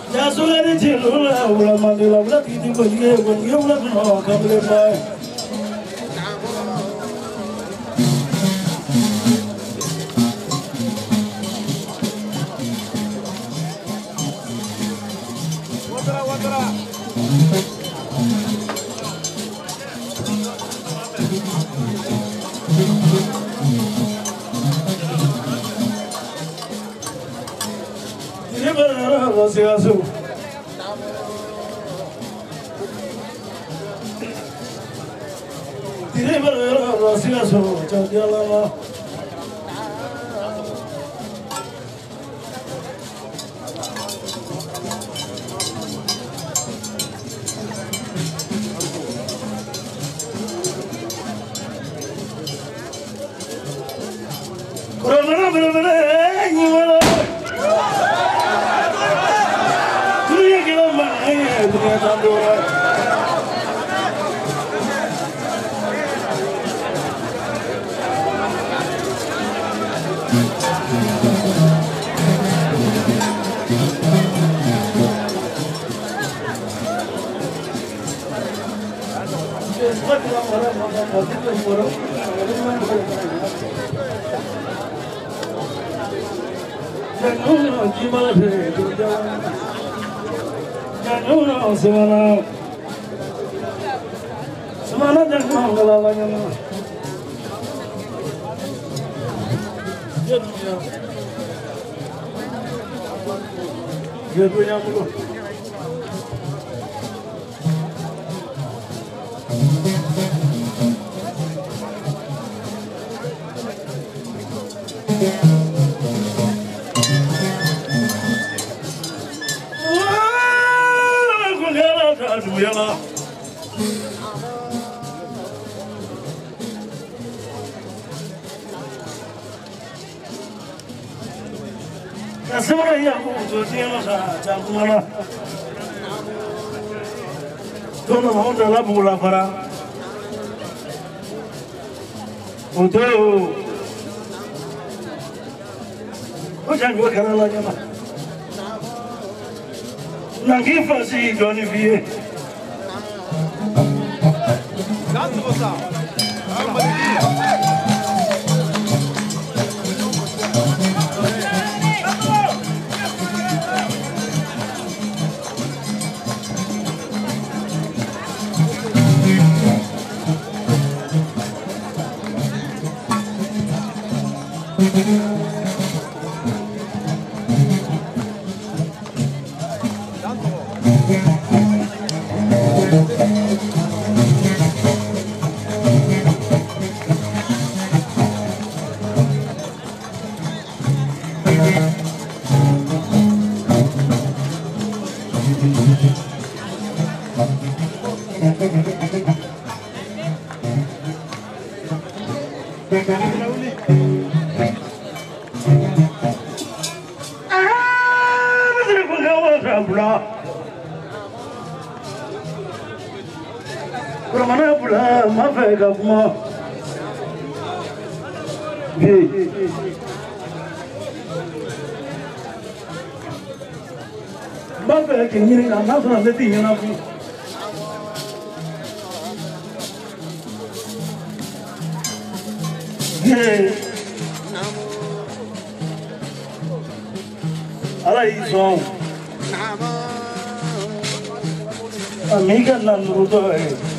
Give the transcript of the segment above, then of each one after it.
Amiga Nanudo,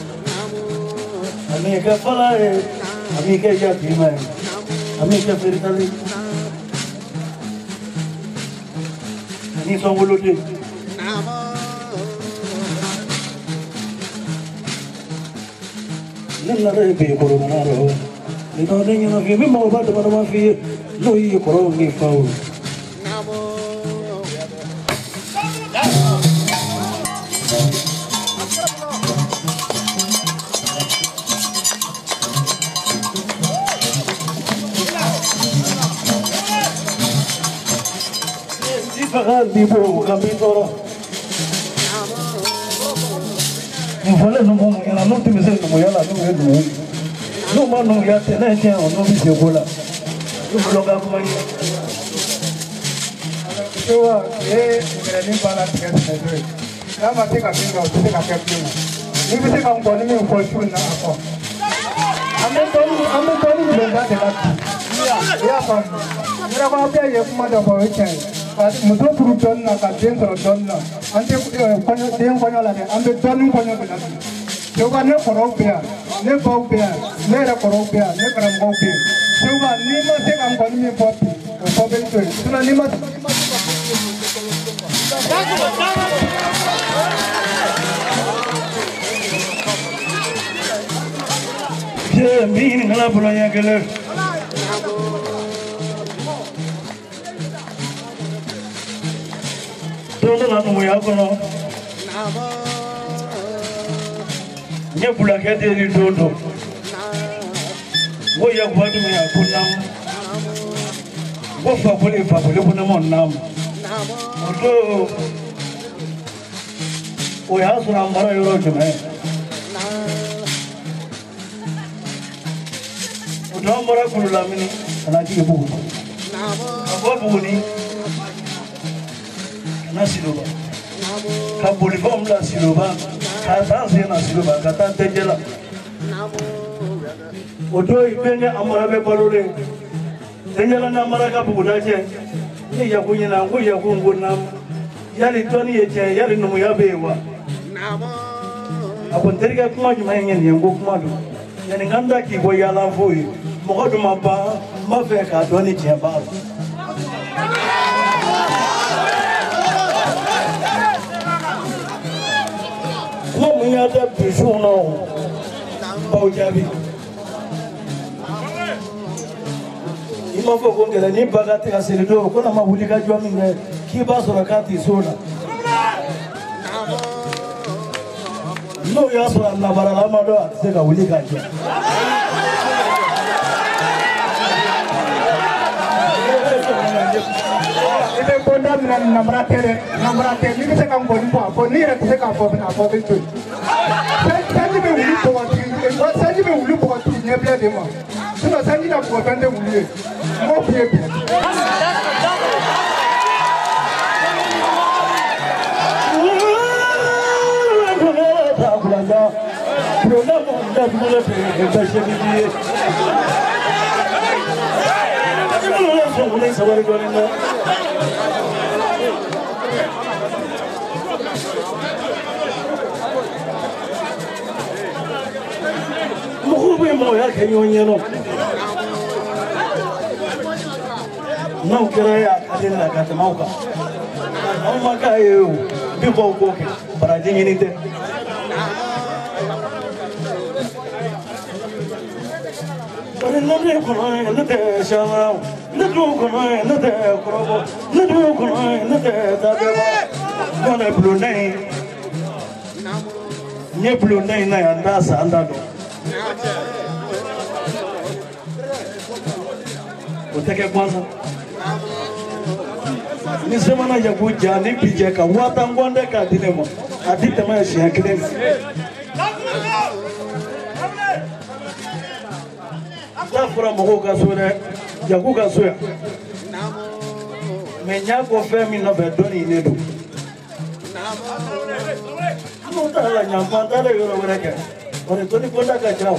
amiga Falae, amiga Yatima, amiga Fertali, Nison Wuluti. Nella be coronaro, le donne non vi mo vado per una figlia, lui coroni fau. Di buo capitolo non vuole non mo la notte mi sento mo la no ma non ya te ne che non mi si vola non lo ga come So, ni bala tiga sendiri. Nama tiga tinggal, tiga keping. Ni bisa kamu boleh ni fortune na apa? Ambil toni belum dah dekat. Ya kan. Mira kau apa ya cuma dah bawa cai. Musuh turun na kajian turun na. Ante konyo lagi. Ambil toni konyo dekat. Coba ni korok biar, ni bau biar, ni ada korok biar, ni kerang bau biar. Coba ni masih kamu boleh ni popi, popi itu. Sudah ni masih. Je mini ngala bulannya keler. Todo lalu mau ya kono. Nya bulaknya dia di todo. Wo ya buat mau ya punam. Wo fabule punam mau nam. Oto. Wo ya suram bara yoro cuma. Udah mara kurulam ini, anak ibu. Apa buku ni? Nasi loba. Kabuli bom lah siloba. Kata saya nasi loba, kata tenjela. Udah ibunya amara bepaluling. Tenjela namara kabu daje. Ni ya punya nangku ya kungunam. Yali Tony ye yali numu ya bewa. Apa terika kuma cuma yang kuma tu. Yang nganda ki boya lamfui. Moga mapa mafeka doni tiaba. Kuma munyata bisuno bau jabi. Ima foko ngela ni bagati asilido kuna mabulika jua minge kiba sorakati sona. No ya sura na barala mado atseka ulika jua. Itu benda dengan nomor tere ni bisa kamu buat apa? Ni ada bisa kamu buat apa itu? Saya ni beruli buat tu, saya ni beruli buat tu ni apa dia mah? Sudah saya ni dah buat benda uli, mau pilih. Mulai sabar goreng. Muhubin mau ya kenyonya no. Mau kira ya kadin lah kata mau ka. Mau makai di bawah koki. Barajing ini deh. Nanti kono nanti sama, nanti kono nanti krobo, nanti kono nanti tabewa, mana belum naik, ni belum naik na anda sanda do. Kita ke kuasa, ni semana jago jani pijak kawatan wanda kadinemo, adi temai siang kiden. Zafura mogo kasure, jagu kasure. Menya kofe mina bedoni nedu. Kamu tak lah nyampan tak ada orang mereka. Orang tu ni pun dah kacau.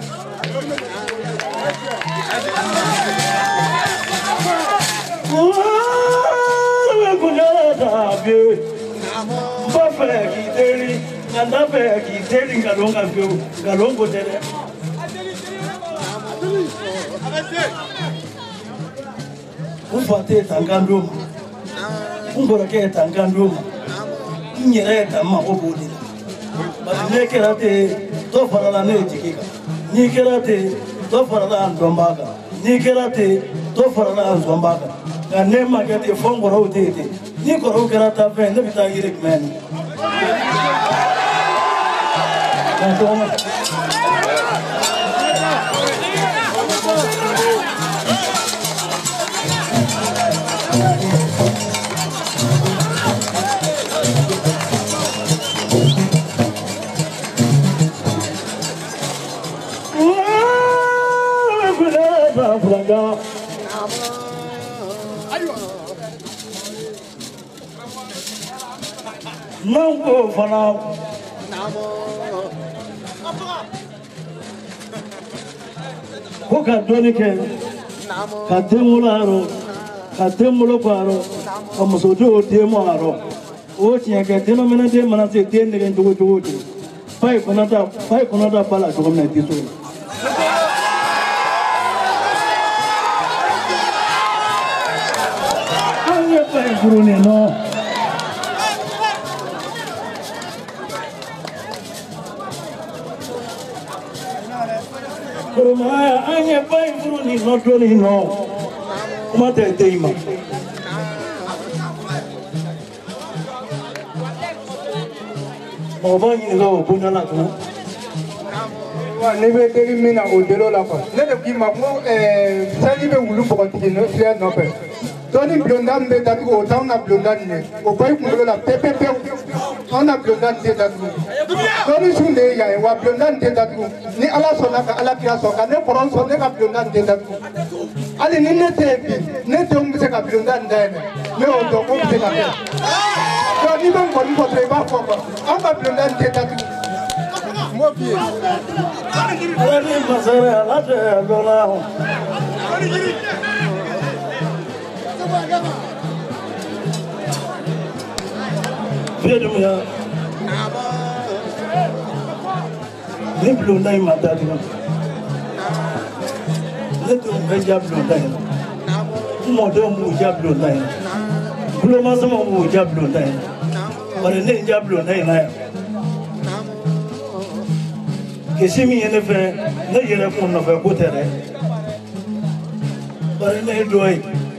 Aku nak tapi, bapa kiteri, anda bapa kiteri kalong aku, kalong botere. Ufate tangandum, umborake tangandum, nyere tamma obodi. Basi ne kerate to farala ne jikika, ni kerate to farala andombaga, ni kerate to farala andombaga. Kane magati fongoro tete, ni koro kerata fe ne bita yirik men. Nango fana ko ka doni ke ka temularo ka temulo paro ka musojo temo aro o tiya ke teno mena de mana se ten ne jogo jogo pai konata bala jogo me diso anye pai gurune no Kurumaya anye pai guruni no doni no mate teima Oba ni lo buna la tu wa ne be teri mina o delo la ko ne de ki ma ko sani be wulu ko ti no fia no pe toni blondan be datu o ta na blondan ne o pai ku la pepe ona blondan de datu toni sunde ya wa blondan de datu ni ala so na ka ala kira so ka ne poron so ne ka blondan de datu ali ni ne te bi ne te um se ka blondan de ne o to ko se ka toni ben ko ni ko tre ba ko amba blondan de datu mo bien Allez, Mazara, là, de là. Viens de moi. Les blondins m'attendent. Les blondins blondins. Mon dôme ou blondin. Le massement ou blondin. On est blondin. Que si mi ne fait ne yere fun no fe botere bare ne doy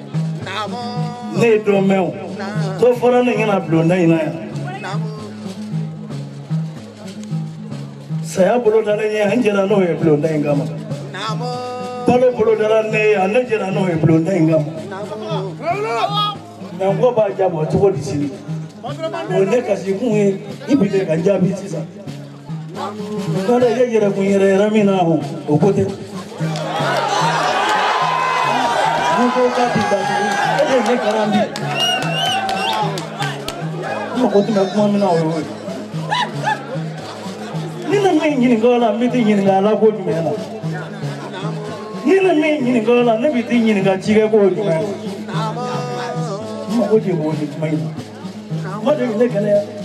ne do mew to fora ne ngana blonda ina saya bolo dala ne hanjera no e blonda ngama balo bolo dala ne anjera no e blonda ngama na ngo ba jabo to ko disini o ne kasi ku e ibile ka jabi sisa Kalau dia jadi punya ramina ho, okote. Muka kaki baju, dia ni karambi. Okote nak mana ho? Ni nak main ni gola, mesti ni ngala ko jumela. Ni nak main ni gola, mesti ni ngala ciga ko jumela. Okote ho ni main. Macam ni kena.